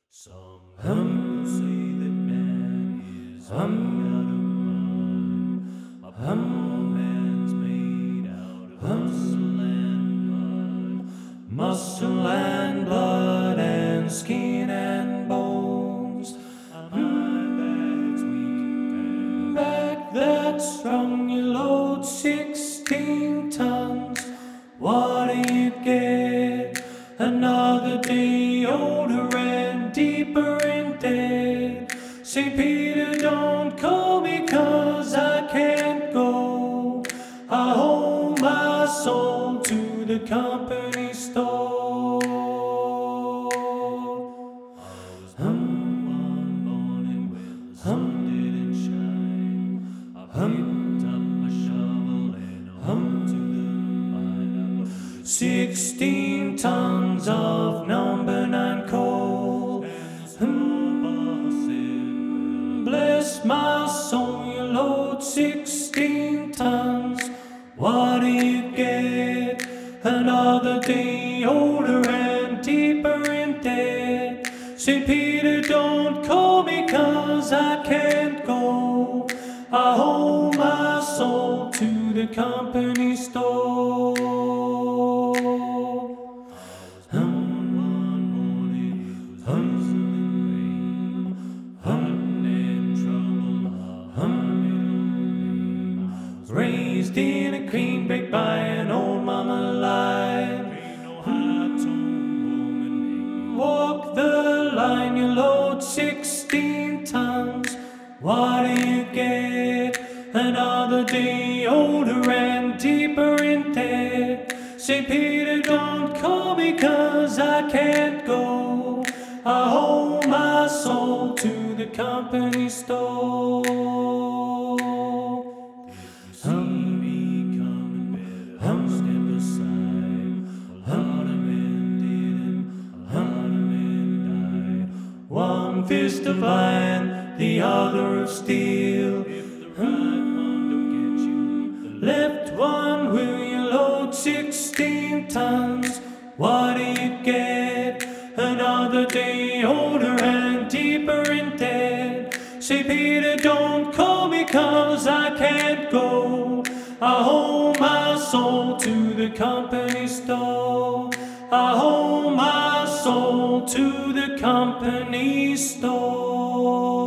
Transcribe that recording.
Some say that man is made out of mud. A poor man's made out of muscle and blood and skin and bones. A back's weak, back that's strong. You load 16 tons. What do you get? Another day older and deeper in debt. St. Peter, don't call me 'cause I can't go. I hold my soul to the company store. I was one morning when the sun didn't shine. I picked up my shovel and hung to the mine. 16 tons of number 9 coal. Bless my soul, you load 16 tons. What do you get? Another day older and deeper in debt. St. Peter, don't call me 'cause I can't go. I hold my soul to the company store. Raised in a cream baked by an old mama line. Walk the line, you load 16 tons. What do you get? Another day older and deeper in debt. St. Peter, don't call me 'cause I can't go. I hold my soul to the company store. One fist of iron, the other of steel. If the right one don't get you, the left one will. You load 16 tons. What do you get? Another day older and deeper in debt. St. Peter, don't call me 'cause I can't go. I hold my soul to the company store. I hold my soul to the company store.